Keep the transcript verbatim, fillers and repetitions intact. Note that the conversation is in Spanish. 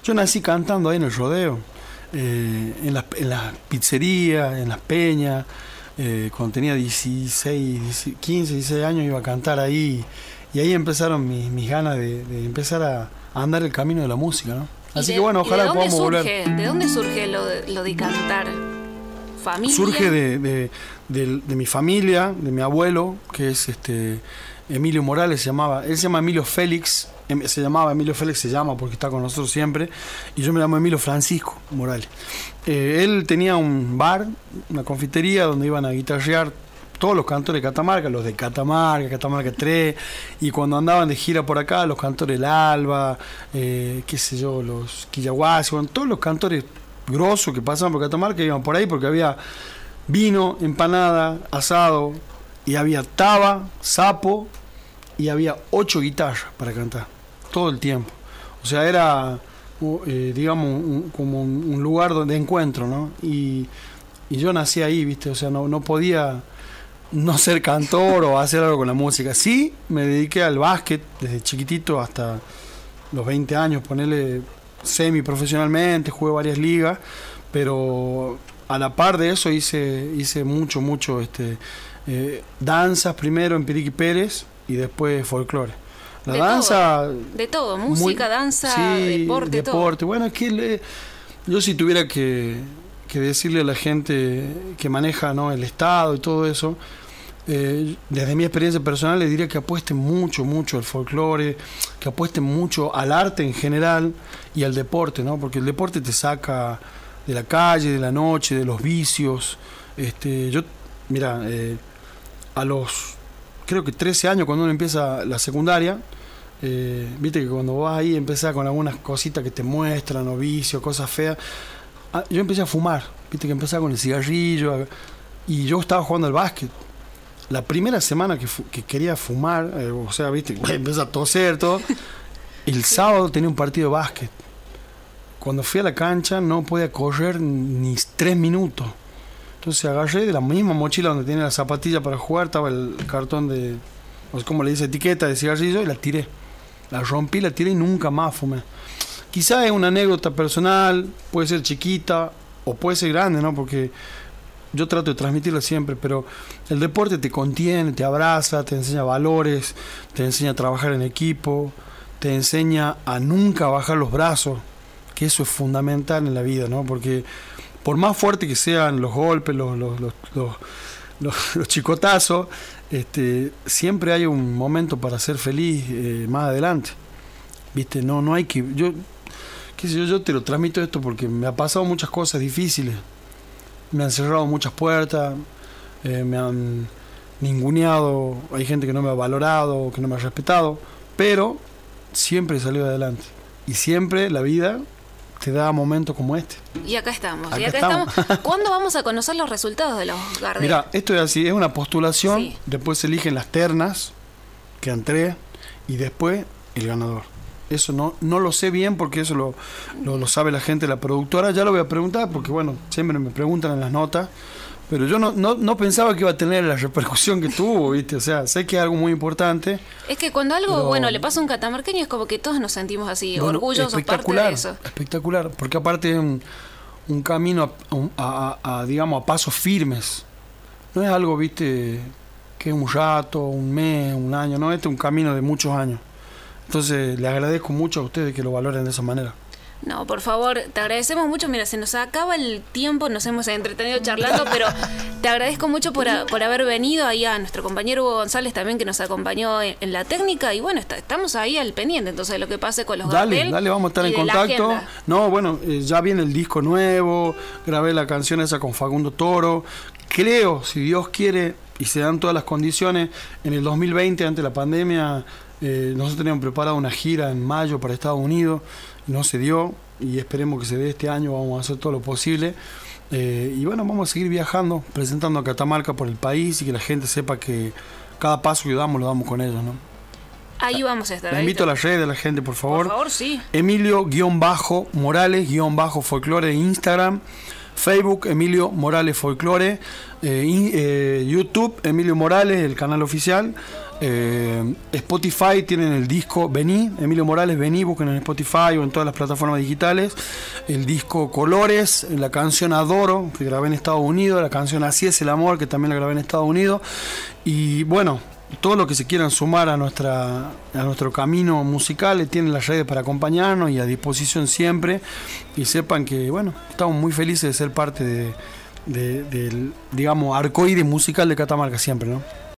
Yo nací cantando ahí en el rodeo, eh, en las en las pizzerías, en las peñas. Eh, cuando tenía dieciséis, quince, dieciséis años iba a cantar ahí. Y ahí empezaron mis, mis ganas de, de empezar a, a andar el camino de la música, ¿no? Así de, que bueno, ojalá podamos surge, volver. ¿De dónde surge lo de, lo de cantar? ¿Familia? Surge de, de, de, de mi familia, de mi abuelo, que es este Emilio Morales, se llamaba. Él se llama Emilio Félix, se llamaba Emilio Félix, se llama porque está con nosotros siempre. Y yo me llamo Emilio Francisco Morales. Eh, él tenía un bar, una confitería donde iban a guitarrear todos los cantores de Catamarca, los de Catamarca, Catamarca tres, y cuando andaban de gira por acá, los cantores del Alba, eh, qué sé yo, los Quillahuasi, bueno, todos los cantores grosos que pasaban por Catamarca iban por ahí porque había vino, empanada, asado, y había taba, sapo, y había ocho guitarras para cantar, todo el tiempo. O sea, era, eh, digamos, un, como un, un lugar de encuentro, ¿no? Y, y yo nací ahí, ¿viste? O sea, no, no podía no ser cantor o hacer algo con la música. Sí, me dediqué al básquet desde chiquitito hasta los veinte años, ponerle semi-profesionalmente, jugué varias ligas, pero a la par de eso hice hice mucho, mucho este eh, danzas primero en Piriqui Pérez y después folclore. La de danza... Todo, de todo, música, muy, danza, sí, deporte, deporte, todo. Bueno, es que le, yo si tuviera que, que decirle a la gente que maneja, ¿no?, el Estado y todo eso, eh, desde mi experiencia personal le diría que apuesten mucho, mucho al folclore, que apuesten mucho al arte en general y al deporte, ¿no? Porque el deporte te saca de la calle, de la noche, de los vicios. Este, yo, mira, eh, a los, creo que trece años, cuando uno empieza la secundaria, eh, viste que cuando vas ahí empezás con algunas cositas que te muestran, o vicios, cosas feas. Ah, yo empecé a fumar, viste que empezaba con el cigarrillo, y yo estaba jugando al básquet. La primera semana que, fu- que quería fumar, eh, o sea, viste, empecé a toser todo. El sábado tenía un partido de básquet. Cuando fui a la cancha no podía correr ni tres minutos. Entonces agarré de la misma mochila donde tenía la zapatilla para jugar, estaba el cartón de, no sé cómo le dice, etiqueta de cigarrillo, y la tiré. La rompí, la tiré y nunca más fumé. Quizá es una anécdota personal, puede ser chiquita o puede ser grande, ¿no? Porque yo trato de transmitirlo siempre, pero el deporte te contiene, te abraza, te enseña valores, te enseña a trabajar en equipo, te enseña a nunca bajar los brazos, que eso es fundamental en la vida, ¿no? Porque por más fuerte que sean los golpes, los, los, los, los, los, los chicotazos, este, siempre hay un momento para ser feliz eh, más adelante. ¿Viste? No, no hay que... Yo, qué sé yo, yo te lo transmito esto porque me ha pasado muchas cosas difíciles. Me han cerrado muchas puertas, eh, me han ninguneado, hay gente que no me ha valorado, que no me ha respetado, pero siempre he salido adelante. Y siempre la vida te da momentos como este. Y acá estamos. Acá y acá estamos. estamos. ¿Cuándo vamos a conocer los resultados de los Gardel? Mira, esto es así, es una postulación, Sí. después se eligen las ternas, quedan tres, y después el ganador. Eso no, no lo sé bien porque eso lo, lo, lo sabe la gente de la productora. Ya lo voy a preguntar porque, bueno, siempre me preguntan en las notas. Pero yo no, no, no pensaba que iba a tener la repercusión que tuvo, ¿viste? O sea, sé que es algo muy importante. Es que cuando algo pero, bueno le pasa a un catamarqueño es como que todos nos sentimos así, bueno, orgullosos, parte espectacular, de eso. espectacular. Porque aparte es un, un camino a, a, a, a, digamos, a pasos firmes. No es algo, ¿viste?, que es un rato, un mes, un año. No, este es un camino de muchos años. Entonces, le agradezco mucho a ustedes que lo valoren de esa manera. No, por favor, te agradecemos mucho. Mira, se nos acaba el tiempo, nos hemos entretenido charlando, pero te agradezco mucho por, a, por haber venido. Ahí a nuestro compañero Hugo González también, que nos acompañó en, en la técnica. Y bueno, está, estamos ahí al pendiente entonces de lo que pase con los Dale, Gardel. dale, vamos a estar en contacto. No, bueno, eh, ya viene el disco nuevo, grabé la canción esa con Facundo Toro. Creo, si Dios quiere y se dan todas las condiciones, en el dos mil veinte, ante la pandemia, eh, nosotros teníamos preparado una gira en mayo para Estados Unidos. No se dio y esperemos que se dé este año, vamos a hacer todo lo posible. Eh, y bueno, vamos a seguir viajando, presentando a Catamarca por el país y que la gente sepa que cada paso que damos lo damos con ellos, ¿no? Ahí vamos a estar. Le invito a las redes de la gente, por favor. Por favor, sí. Emilio-Morales-Folclore de Instagram, Facebook, Emilio Morales Folklore, eh, y, eh, YouTube, Emilio Morales, el canal oficial. Eh, Spotify tienen el disco Vení, Emilio Morales Vení, busquen en Spotify o en todas las plataformas digitales. El disco Colores, la canción Adoro, que grabé en Estados Unidos, la canción Así es el amor, que también la grabé en Estados Unidos. Y bueno, todo lo que se quieran sumar a nuestra a nuestro camino musical, tienen las redes para acompañarnos y a disposición siempre. Y sepan que bueno, estamos muy felices de ser parte de, de, del, digamos, arcoíris musical de Catamarca siempre, ¿no?